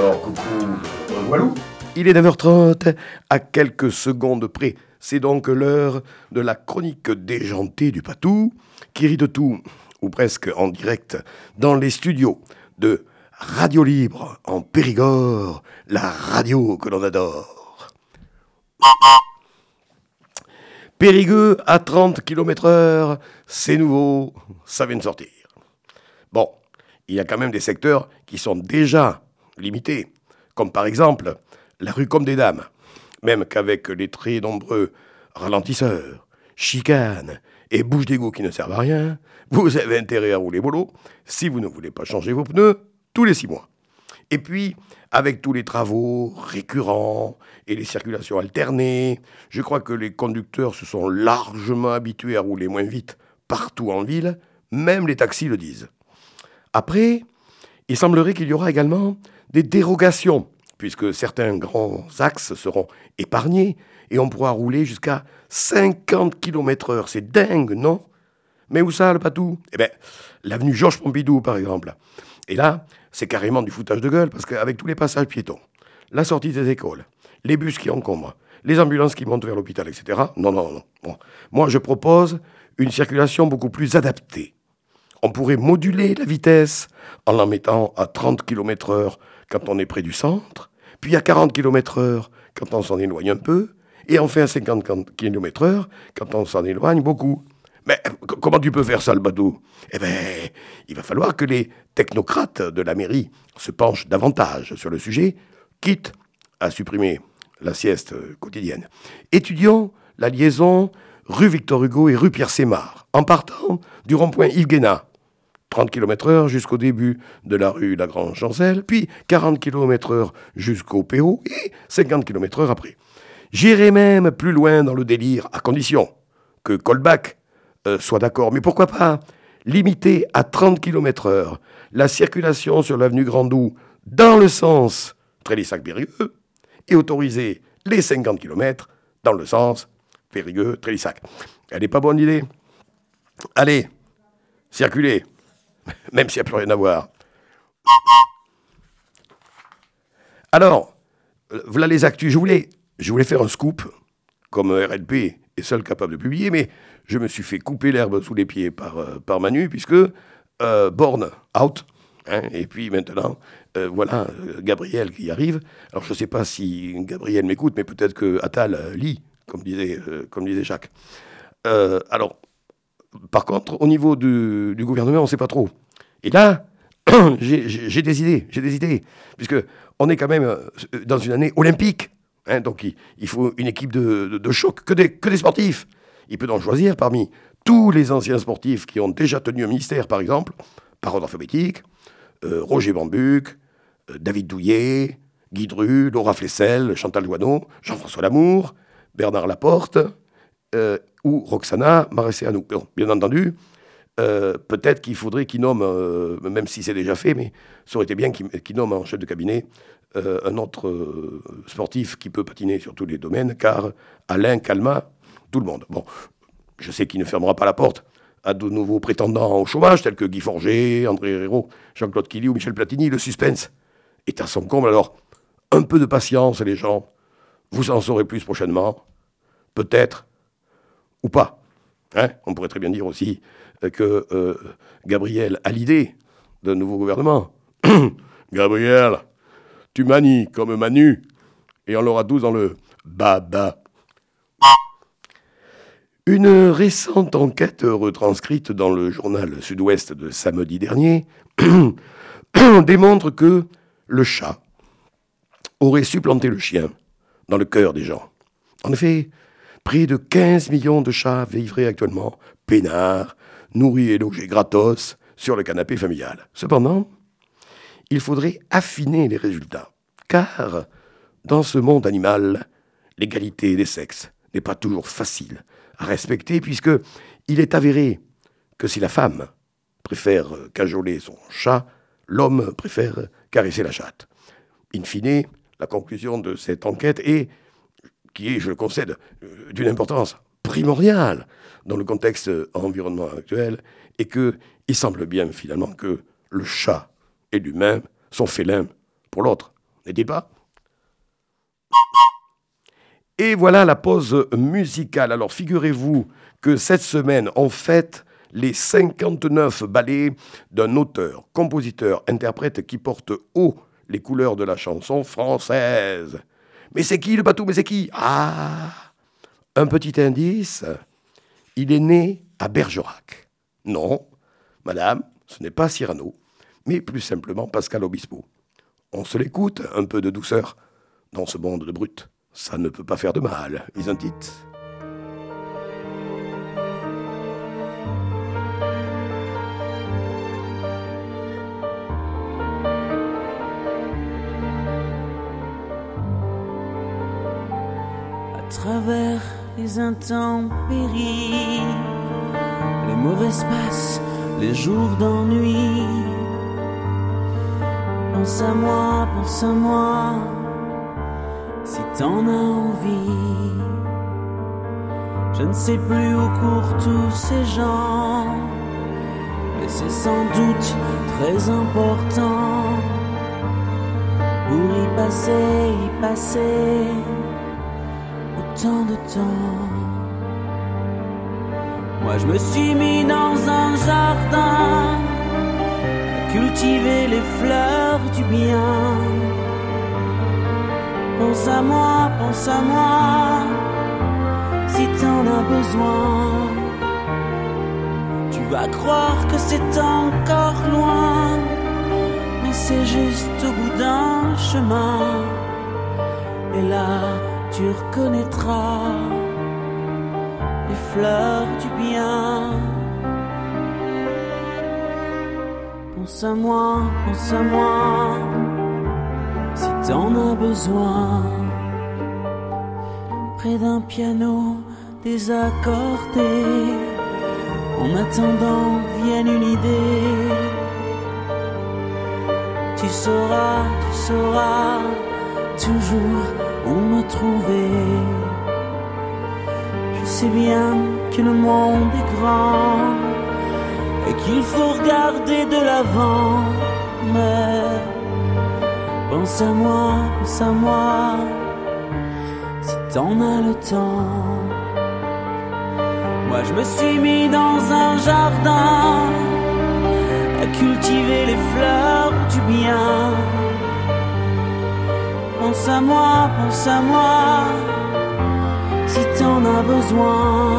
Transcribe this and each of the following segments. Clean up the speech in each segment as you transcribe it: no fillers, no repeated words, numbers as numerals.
Alors, coucou, Walou. Il est 9h30, à quelques secondes près. C'est donc l'heure de la chronique déjantée du Patou, qui rit de tout, ou presque en direct, dans les studios de Radio Libre en Périgord, la radio que l'on adore. Périgueux à 30 km/h, c'est nouveau, ça vient de sortir. Bon, il y a quand même des secteurs qui sont déjà limités, comme par exemple la rue Comme des Dames, même qu'avec les très nombreux ralentisseurs, chicanes et bouches d'égout qui ne servent à rien, vous avez intérêt à rouler mollo si vous ne voulez pas changer vos pneus tous les 6 mois. Et puis, avec tous les travaux récurrents et les circulations alternées, je crois que les conducteurs se sont largement habitués à rouler moins vite partout en ville, même les taxis le disent. Après, il semblerait qu'il y aura également des dérogations, puisque certains grands axes seront épargnés et on pourra rouler jusqu'à 50 km/h. C'est dingue, non? Mais où ça, le Patou? Eh bien, l'avenue Georges Pompidou, par exemple. Et là, c'est carrément du foutage de gueule, parce qu'avec tous les passages piétons, la sortie des écoles, les bus qui encombrent, les ambulances qui montent vers l'hôpital, etc. Non. Bon. Moi, je propose une circulation beaucoup plus adaptée. On pourrait moduler la vitesse en la mettant à 30 km/h quand on est près du centre, puis à 40 km/h quand on s'en éloigne un peu, et enfin à 50 km/h quand on s'en éloigne beaucoup. Mais comment tu peux faire ça, le Badou? Eh bien, il va falloir que les technocrates de la mairie se penchent davantage sur le sujet, quitte à supprimer la sieste quotidienne. Étudions la liaison rue Victor Hugo et rue Pierre-Sémard, en partant du rond-point Yves Guénat, 30 km/h jusqu'au début de la rue Lagrange-Chancel, puis 40 km/h jusqu'au PO et 50 km/h après. J'irai même plus loin dans le délire, à condition que Colbach soit d'accord. Mais pourquoi pas limiter à 30 km/h la circulation sur l'avenue Grandou dans le sens Trélissac-Périgueux et autoriser les 50 km dans le sens Périgueux-Trélissac. Elle n'est pas bonne l'idée? Allez, circulez, même s'il n'y a plus rien à voir. Alors, voilà les actus. Je voulais faire un scoop, comme RLP est seul capable de publier, mais je me suis fait couper l'herbe sous les pieds par Manu, puisque Borne out, hein, et puis maintenant, voilà Gabriel qui arrive. Alors je ne sais pas si Gabriel m'écoute, mais peut-être que Attal lit, comme disait Jacques. Alors, par contre, au niveau du gouvernement, on ne sait pas trop. Et là, j'ai des idées, puisque on est quand même dans une année olympique. Hein, donc il faut une équipe de choc, que des sportifs. Il peut donc choisir parmi tous les anciens sportifs qui ont déjà tenu un ministère, par exemple, par ordre alphabétique, Roger Bambuc, David Douillet, Guy Dru, Laura Flessel, Chantal Joanneau, Jean-François Lamour, Bernard Laporte ou Roxana Maraciano. Bon, bien entendu, peut-être qu'il faudrait qu'il nomme, même si c'est déjà fait, mais ça aurait été bien qu'il nomme en chef de cabinet un autre sportif qui peut patiner sur tous les domaines, car Alain calma tout le monde. Bon, je sais qu'il ne fermera pas la porte à de nouveaux prétendants au chômage, tels que Guy Forget, André Herrero, Jean-Claude Killy ou Michel Platini. Le suspense est à son comble. Alors, un peu de patience, les gens. Vous en saurez plus prochainement. Peut-être, ou pas. Hein, on pourrait très bien dire aussi que Gabriel a l'idée d'un nouveau gouvernement. Gabriel, tu manies comme Manu, et on l'aura tous dans le baba. Une récente enquête retranscrite dans le journal Sud-Ouest de samedi dernier démontre que le chat aurait supplanté le chien dans le cœur des gens. En effet, près de 15 millions de chats vivraient actuellement peinards, nourris et logés gratos sur le canapé familial. Cependant, il faudrait affiner les résultats, car dans ce monde animal, l'égalité des sexes n'est pas toujours facile à respecter, puisque il est avéré que si la femme préfère cajoler son chat, l'homme préfère caresser la chatte. In fine, la conclusion de cette enquête qui est, je le concède, d'une importance primordiale dans le contexte environnemental actuel, et qu'il semble bien finalement que le chat et l'humain sont faits l'un pour l'autre. n'est-il pas? Et voilà la pause musicale. Alors figurez-vous que cette semaine, on fête les 59 ballets d'un auteur, compositeur, interprète qui porte haut les couleurs de la chanson française. Mais c'est qui le bateau? Mais c'est qui? Ah, un petit indice, il est né à Bergerac. Non, madame, ce n'est pas Cyrano, mais plus simplement Pascal Obispo. On se l'écoute, un peu de douceur dans ce monde de brut. Ça ne peut pas faire de mal, isn't it? À travers les intempéries, les mauvais passes, les jours d'ennui. Pense à moi, si t'en as envie. Je ne sais plus où courent tous ces gens, mais c'est sans doute très important pour y passer autant de temps. Moi je me suis mis dans un jardin à cultiver les fleurs du bien. Pense à moi, si t'en as besoin. Tu vas croire que c'est encore loin, mais c'est juste au bout d'un chemin. Et là, tu reconnaîtras les fleurs du bien. Pense à moi, si t'en as besoin. Près d'un piano désaccordé, en attendant vienne une idée. Tu sauras toujours où me trouver. Je sais bien que le monde est grand et qu'il faut regarder de l'avant, mais pense à moi, si t'en as le temps. Moi je me suis mis dans un jardin à cultiver les fleurs du bien. Pense à moi, si t'en as besoin.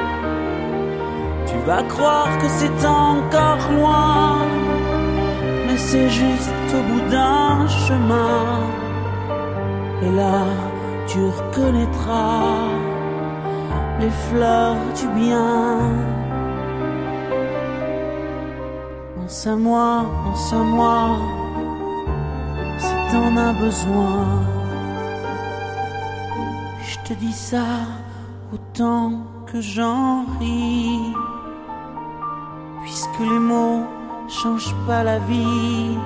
Tu vas croire que c'est encore loin, mais c'est juste au bout d'un chemin. Et là, tu reconnaîtras les fleurs du bien. Pense à moi, si t'en as besoin. Je te dis ça autant que j'en ris, puisque les mots changent pas la vie.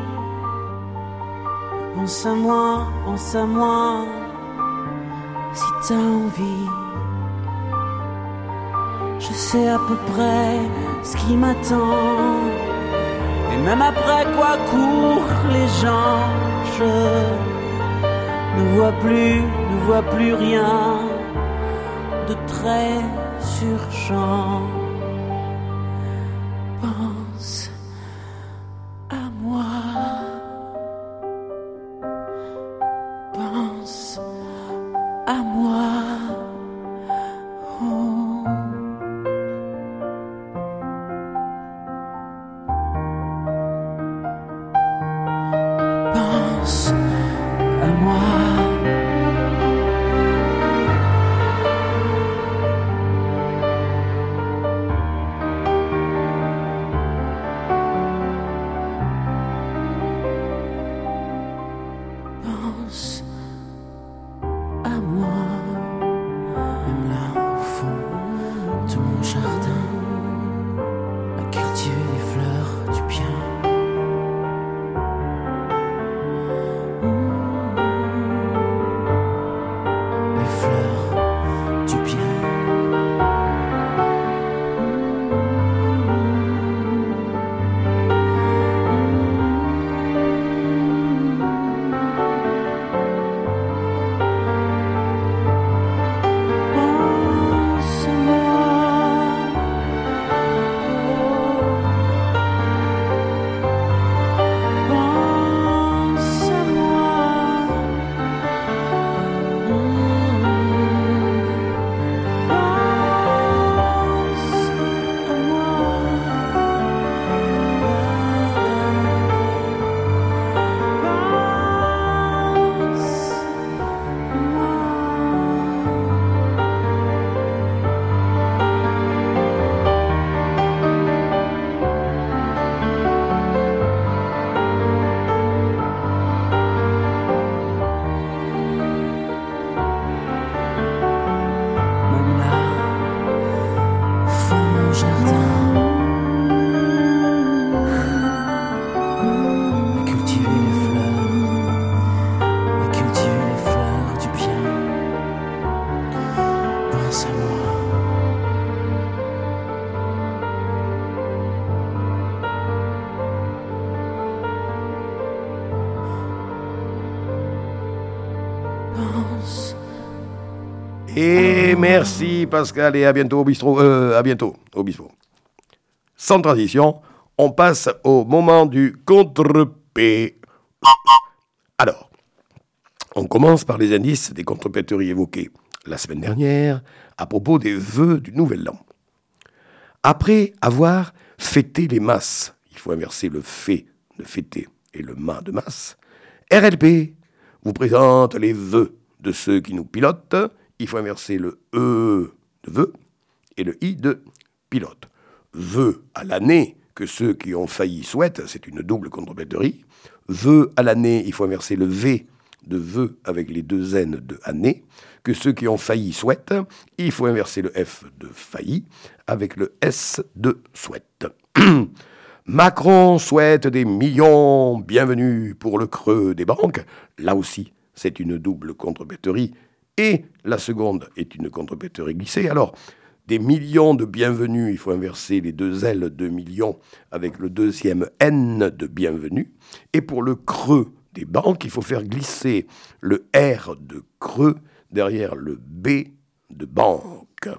Pense à moi, si t'as envie. Je sais à peu près ce qui m'attend, et même après quoi courent les gens, je ne vois plus rien de très urgent. Pense à moi, pense à moi. Oh. Pense à moi. Pense à moi, même là au fond de mon jardin, à cultiver les fleurs du bien. Les fleurs du bien. pense. Et merci Pascal et à bientôt au bistrot. À bientôt au bistrot. Sans transition, on passe au moment du contre-P. Alors, on commence par les indices des contrepéteries évoqués la semaine dernière à propos des vœux du Nouvel An. Après avoir fêté les masses, il faut inverser le fait de fêter et le ma de masse, RLP vous présente les vœux de ceux qui nous pilotent. Il faut inverser le E de vœux et le I de pilote. Vœux à l'année que ceux qui ont failli souhaitent, c'est une double contrepéterie. Vœux à l'année, il faut inverser le V de vœux avec les deux N de année. Que ceux qui ont failli souhaitent, il faut inverser le F de failli avec le S de souhaite. Macron souhaite des millions, bienvenue pour le creux des banques. Là aussi, c'est une double contrepéterie. Et la seconde est une contrepéterie glissée. Alors, des millions de bienvenue, il faut inverser les deux L de millions avec le deuxième N de bienvenue. Et pour le creux des banques, il faut faire glisser le R de creux derrière le B de banque.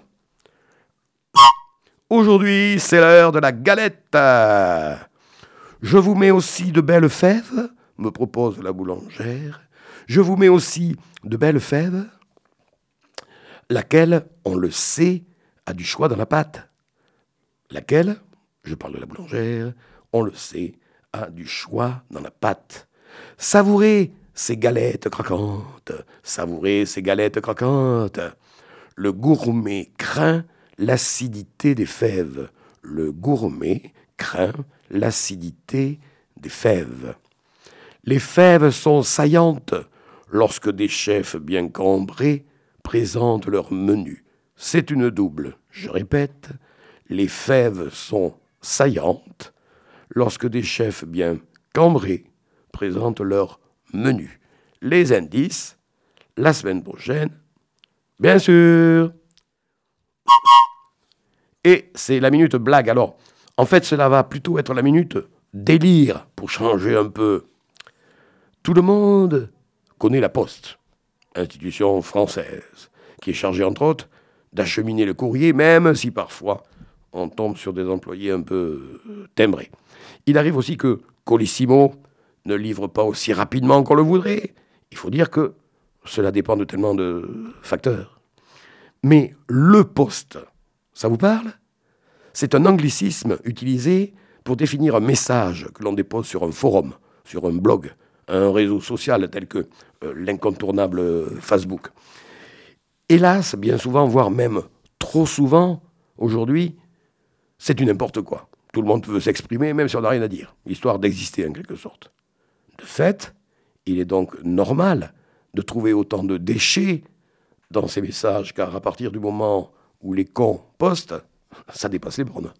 Aujourd'hui, c'est l'heure de la galette. Je vous mets aussi de belles fèves, me propose la boulangère. Je vous mets aussi de belles fèves, laquelle, on le sait, a du choix dans la pâte. Laquelle, je parle de la boulangère, on le sait, a du choix dans la pâte. Savourez ces galettes croquantes, savourez ces galettes croquantes. Le gourmet craint l'acidité des fèves. Le gourmet craint l'acidité des fèves. Les fèves sont saillantes lorsque des chefs bien cambrés présentent leur menu. C'est une double, je répète, les fèves sont saillantes lorsque des chefs bien cambrés présentent leur menu. Les indices, la semaine prochaine, bien sûr. Et c'est la minute blague. Alors, en fait, cela va plutôt être la minute délire, pour changer un peu. Tout le monde connaît la Poste, institution française, qui est chargée, entre autres, d'acheminer le courrier, même si parfois on tombe sur des employés un peu timbrés. Il arrive aussi que Colissimo ne livre pas aussi rapidement qu'on le voudrait. Il faut dire que cela dépend de tellement de facteurs. Mais le poste, ça vous parle ? C'est un anglicisme utilisé pour définir un message que l'on dépose sur un forum, sur un blog, un réseau social tel que l'incontournable Facebook. Hélas, bien souvent, voire même trop souvent, aujourd'hui, c'est du n'importe quoi. Tout le monde veut s'exprimer, même si on n'a rien à dire, histoire d'exister en quelque sorte. De fait, il est donc normal de trouver autant de déchets dans ces messages, car à partir du moment où les cons postent, ça dépasse les bornes.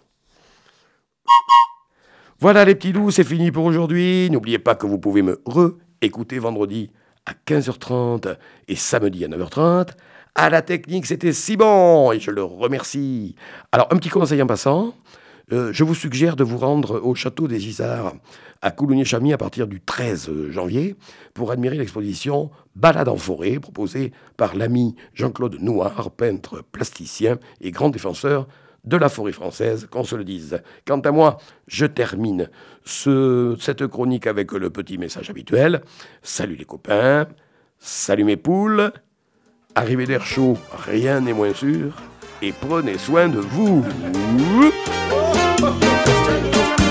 Voilà les petits loups, c'est fini pour aujourd'hui. N'oubliez pas que vous pouvez me écouter vendredi à 15h30 et samedi à 9h30. À la technique, c'était Simon et je le remercie. Alors, un petit conseil en passant. Je vous suggère de vous rendre au château des Isards à Coulommiers-Chamy à partir du 13 janvier pour admirer l'exposition Balade en forêt proposée par l'ami Jean-Claude Nouard, peintre plasticien et grand défenseur de la forêt française, qu'on se le dise. Quant à moi, je termine cette chronique avec le petit message habituel. Salut les copains, salut mes poules, arrivez d'air chaud, rien n'est moins sûr, et prenez soin de vous.